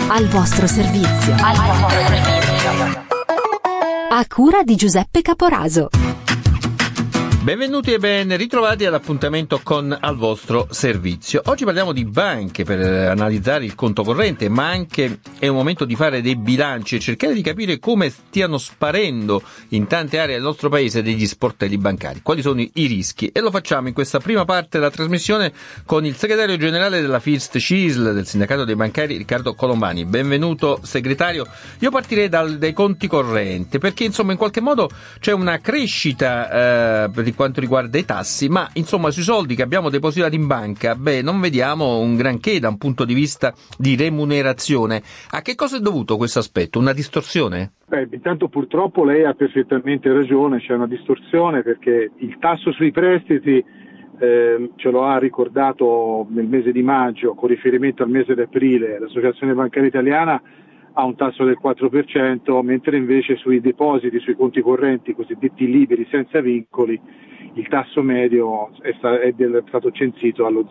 Al vostro servizio. A cura di Giuseppe Caporaso. Benvenuti e ben ritrovati all'appuntamento con Al vostro servizio. Oggi parliamo di banche per analizzare il conto corrente, ma anche è un momento di fare dei bilanci e cercare di capire come stiano sparendo in tante aree del nostro paese degli sportelli bancari, quali sono i rischi. E lo facciamo in questa prima parte della trasmissione con il segretario generale della FIST CISL, del sindacato dei bancari, Riccardo Colombani. Benvenuto segretario. Io partirei dai conti correnti, perché insomma in qualche modo c'è una crescita per quanto riguarda i tassi, ma insomma sui soldi che abbiamo depositato in banca, non vediamo un granché da un punto di vista di remunerazione. A che cosa è dovuto questo aspetto? Una distorsione? Intanto purtroppo lei ha perfettamente ragione, c'è una distorsione perché il tasso sui prestiti ce lo ha ricordato nel mese di maggio con riferimento al mese di aprile l'Associazione Bancaria Italiana ha un tasso del 4%, mentre invece sui depositi, sui conti correnti cosiddetti liberi senza vincoli, il tasso medio è stato censito allo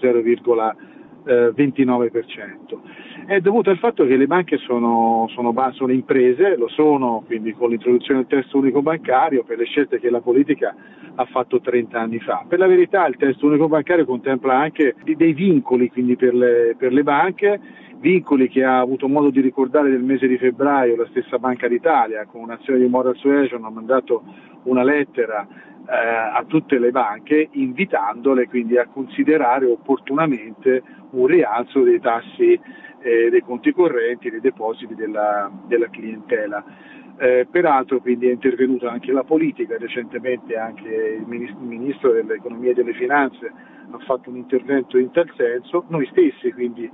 0,29%. È dovuto al fatto che le banche sono imprese, lo sono quindi con l'introduzione del testo unico bancario per le scelte che la politica ha fatto 30 anni fa. Per la verità il testo unico bancario contempla anche dei vincoli quindi per le banche, vincoli che ha avuto modo di ricordare nel mese di febbraio la stessa Banca d'Italia con un'azione di moral suasion ha mandato una lettera a tutte le banche invitandole quindi a considerare opportunamente un rialzo dei tassi dei conti correnti, dei depositi della clientela. Peraltro quindi è intervenuta anche la politica, recentemente anche il Ministro dell'Economia e delle Finanze ha fatto un intervento in tal senso, noi stessi quindi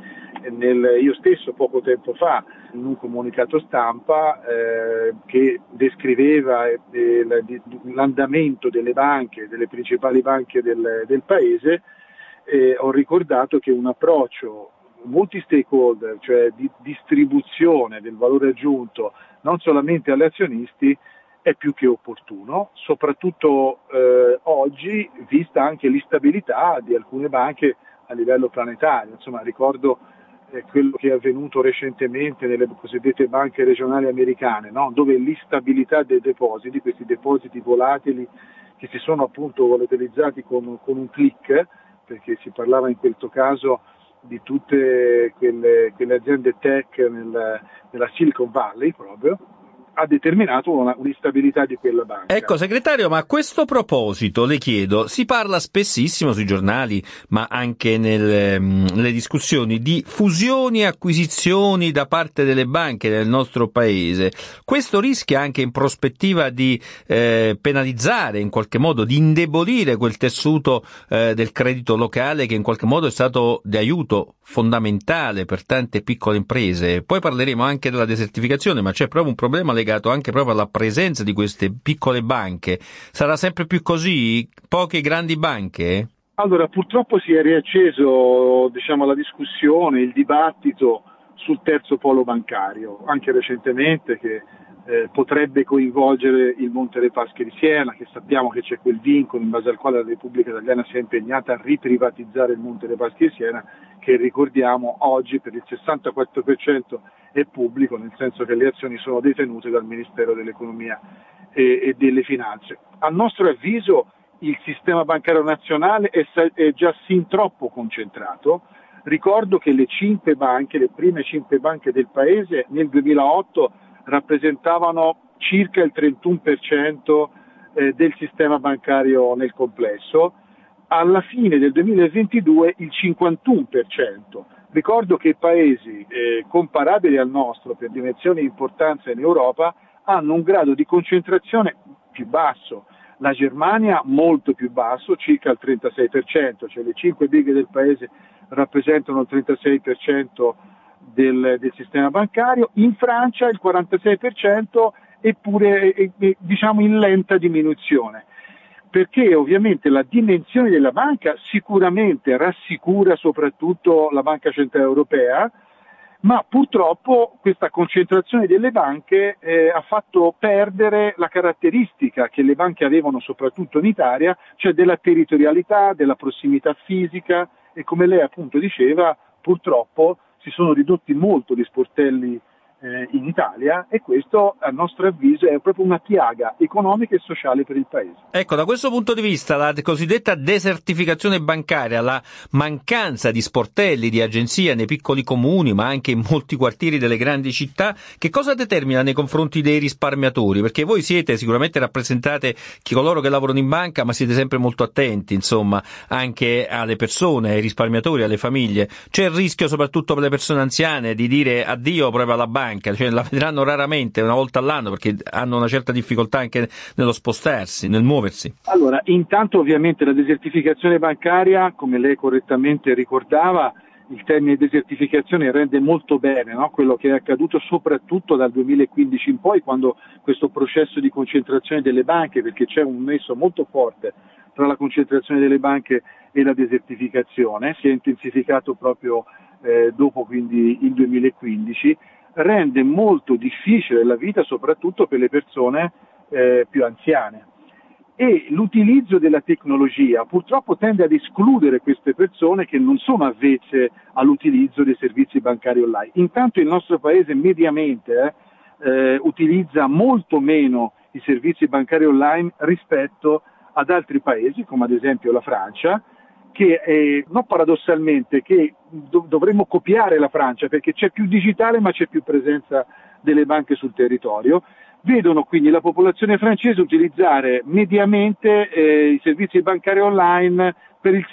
io stesso poco tempo fa in un comunicato stampa che descriveva l'andamento delle banche, delle principali banche del paese, ho ricordato che un approccio multi-stakeholder, cioè di distribuzione del valore aggiunto non solamente agli azionisti, è più che opportuno, soprattutto oggi, vista anche l'instabilità di alcune banche a livello planetario. Insomma, ricordo quello che è avvenuto recentemente nelle cosiddette banche regionali americane, no? Dove l'instabilità dei depositi, questi depositi volatili che si sono appunto volatilizzati con un click, perché si parlava in questo caso di tutte quelle aziende tech nella Silicon Valley proprio, ha determinato un'instabilità di quella banca. Ecco segretario, ma a questo proposito le chiedo, si parla spessissimo sui giornali ma anche nelle discussioni di fusioni e acquisizioni da parte delle banche nel nostro paese. Questo rischia anche in prospettiva di penalizzare, in qualche modo di indebolire quel tessuto del credito locale che in qualche modo è stato di aiuto fondamentale per tante piccole imprese. Poi parleremo anche della desertificazione, ma c'è proprio un problema legato anche proprio alla presenza di queste piccole banche. Sarà sempre più così? Poche grandi banche? Allora, purtroppo si è riacceso, la discussione, il dibattito sul terzo polo bancario, anche recentemente che potrebbe coinvolgere il Monte dei Paschi di Siena, che sappiamo che c'è quel vincolo in base al quale la Repubblica Italiana si è impegnata a riprivatizzare il Monte dei Paschi di Siena, che ricordiamo oggi per il 64% è pubblico, nel senso che le azioni sono detenute dal Ministero dell'Economia e delle Finanze. A nostro avviso il sistema bancario nazionale è già sin troppo concentrato. Ricordo che le prime 5 banche del paese nel 2008 rappresentavano circa il 31% del sistema bancario nel complesso, alla fine del 2022 il 51%. Ricordo che paesi comparabili al nostro per dimensione e importanza in Europa hanno un grado di concentrazione più basso. La Germania molto più basso, circa il 36%, cioè le 5 big del paese rappresentano il 36% del sistema bancario, in Francia il 46% eppure in lenta diminuzione, perché ovviamente la dimensione della banca sicuramente rassicura soprattutto la Banca Centrale Europea, ma purtroppo questa concentrazione delle banche ha fatto perdere la caratteristica che le banche avevano soprattutto in Italia, cioè della territorialità, della prossimità fisica, e come lei appunto diceva, purtroppo si sono ridotti molto gli sportelli in Italia, e questo a nostro avviso è proprio una piaga economica e sociale per il Paese. Ecco, da questo punto di vista la cosiddetta desertificazione bancaria, la mancanza di sportelli, di agenzie nei piccoli comuni ma anche in molti quartieri delle grandi città, che cosa determina nei confronti dei risparmiatori? Perché voi siete sicuramente rappresentate coloro che lavorano in banca, ma siete sempre molto attenti, insomma, anche alle persone, ai risparmiatori, alle famiglie. C'è il rischio, soprattutto per le persone anziane, di dire addio proprio alla banca, cioè la vedranno raramente, una volta all'anno, perché hanno una certa difficoltà anche nello spostarsi, nel muoversi. Allora, intanto ovviamente la desertificazione bancaria, come lei correttamente ricordava, il termine desertificazione rende molto bene, no? Quello che è accaduto soprattutto dal 2015 in poi, quando questo processo di concentrazione delle banche, perché c'è un nesso molto forte tra la concentrazione delle banche e la desertificazione, si è intensificato proprio dopo quindi il 2015, rende molto difficile la vita soprattutto per le persone più anziane. E l'utilizzo della tecnologia purtroppo tende ad escludere queste persone che non sono avvezze all'utilizzo dei servizi bancari online. Intanto il nostro paese mediamente utilizza molto meno i servizi bancari online rispetto ad altri paesi, come ad esempio la Francia, che non paradossalmente che dovremmo copiare la Francia, perché c'è più digitale ma c'è più presenza delle banche sul territorio. Vedono quindi la popolazione francese utilizzare mediamente i servizi bancari online per il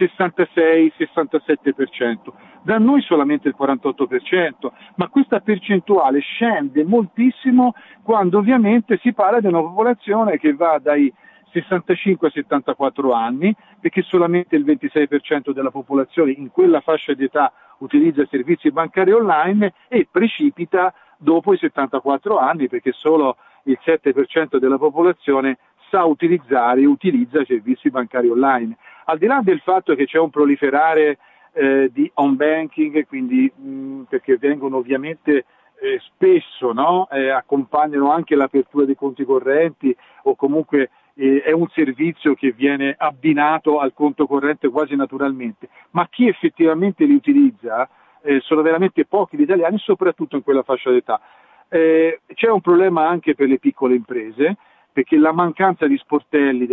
66-67%, da noi solamente il 48%, ma questa percentuale scende moltissimo quando ovviamente si parla di una popolazione che va dai 65 a 74 anni, perché solamente il 26% della popolazione in quella fascia di età utilizza servizi bancari online, e precipita dopo i 74 anni, perché solo il 7% della popolazione sa utilizzare e utilizza i servizi bancari online. Al di là del fatto che c'è un proliferare di home banking, quindi perché vengono ovviamente spesso accompagnano anche l'apertura dei conti correnti, o comunque è un servizio che viene abbinato al conto corrente quasi naturalmente, ma chi effettivamente li utilizza sono veramente pochi gli italiani, soprattutto in quella fascia d'età. C'è un problema anche per le piccole imprese, perché la mancanza di sportelli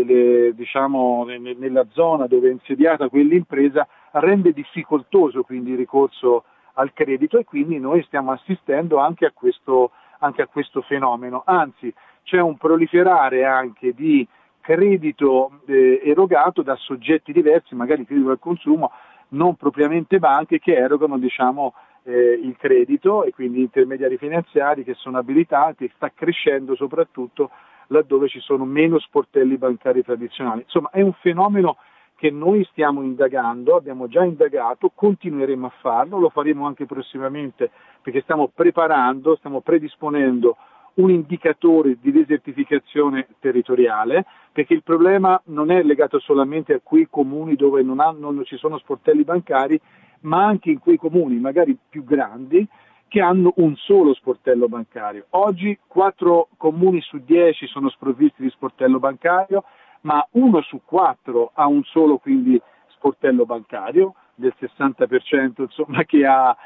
nella zona dove è insediata quell'impresa rende difficoltoso quindi il ricorso al credito, e quindi noi stiamo assistendo anche a questo fenomeno. Anzi, c'è un proliferare anche di credito erogato da soggetti diversi, magari credito al consumo, non propriamente banche, che erogano il credito, e quindi intermediari finanziari che sono abilitati, e sta crescendo soprattutto laddove ci sono meno sportelli bancari tradizionali. Insomma, è un fenomeno che noi stiamo indagando, abbiamo già indagato, continueremo a farlo, lo faremo anche prossimamente, perché stiamo predisponendo un indicatore di desertificazione territoriale, perché il problema non è legato solamente a quei comuni dove non ci sono sportelli bancari, ma anche in quei comuni magari più grandi che hanno un solo sportello bancario. Oggi 4 comuni su 10 sono sprovvisti di sportello bancario, ma 1 su 4 ha un solo quindi sportello bancario, del 60% insomma, che ha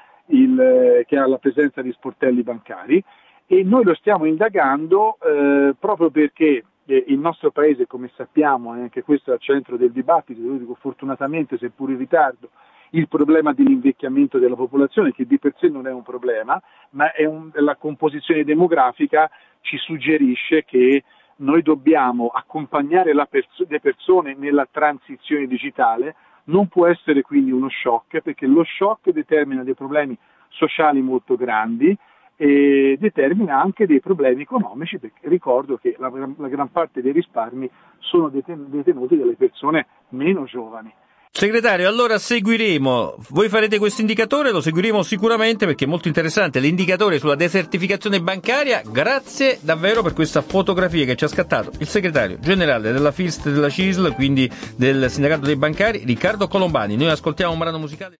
la presenza di sportelli bancari, e noi lo stiamo indagando proprio perché il nostro paese, come sappiamo, e anche questo è al centro del dibattito, io dico fortunatamente, seppur in ritardo, il problema dell'invecchiamento della popolazione, che di per sé non è un problema, ma la composizione demografica ci suggerisce che noi dobbiamo accompagnare le persone nella transizione digitale. Non può essere quindi uno shock, perché lo shock determina dei problemi sociali molto grandi e determina anche dei problemi economici, perché ricordo che la gran parte dei risparmi sono detenuti dalle persone meno giovani. Segretario, allora seguiremo, voi farete questo indicatore, lo seguiremo sicuramente perché è molto interessante, l'indicatore sulla desertificazione bancaria. Grazie davvero per questa fotografia che ci ha scattato il segretario generale della FIST, della CISL, quindi del sindacato dei bancari, Riccardo Colombani. Noi ascoltiamo un brano musicale.